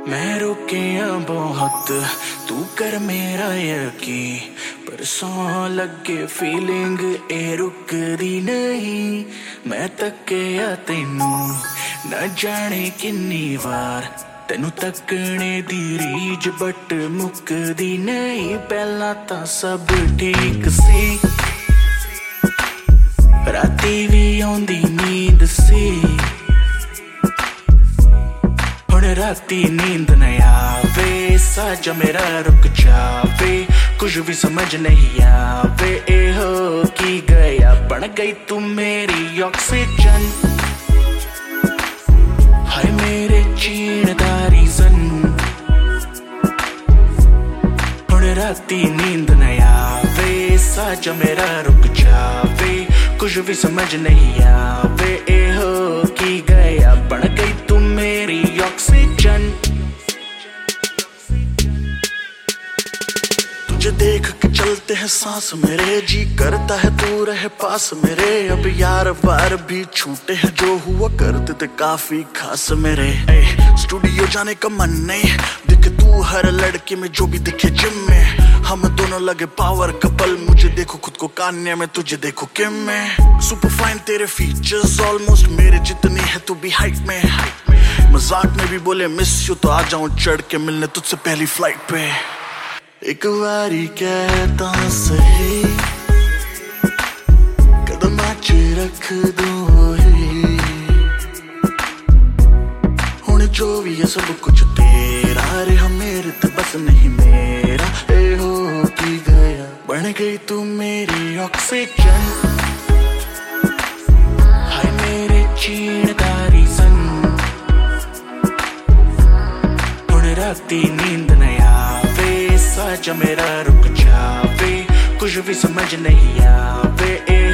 मैं रुकिया बहुत, तू कर मेरा यकीन, पर सौ लगे फीलिंग ए रुकदी नहीं। मैं तक्किया तेनू न जाने किन्नी वार, तेनू तकने दी रीज बट मुकदी नहीं। पहला तां सब ठीक सी, राती भी आउंदी नींद सी, हुण राती नींद न आवे, साजा मेरा रुक जावे, कुछ भी समझ नहीं आवे। ए हो की गया, बन गई तू मेरी ऑक्सीजन, हाय मेरे जीण दा रीज़न। हुण राती नींद न आवे, साजा मेरा रुक जावे, कुछ भी समझ नहीं आवे। ए हो की गया, बन गई तू मेरी ऑक्सीजन। तुझे देख के चलते हैं सांस मेरे, जी करता है तू रहे पास मेरे। अब यार बार भी छूटे हैं, जो हुआ करते थे काफी खास मेरे। स्टूडियो जाने का मन नहीं, दिखे तू हर लड़के में जो भी दिखे जिम में। हम दोनों लगे पावर कपल, मुझे देखो खुद को कान्या में, तुझे देखो किम में। सुपर फाइन तेरे फीचर्स ऑलमोस्ट मेरे जितनी है तू भी हाइट में। मजाक में भी बोले मिस यू तो आ जाऊं चढ़ के मिलने तुझसे पहली फ्लाइट पे। एक बारी कहता सही, कदम च रख दो ही, हुण जो भी है सब कुछ तेरा रे, हम मेरे ते बस नहीं मेरा। ए हो की गया, बन गई तू मेरी ऑक्सीजन, हाय मेरे जीण दा रीज़न। हुण राती नींद न आवे, साजा मेरा रुक जावे, कुछ भी समझ नहीं आवे।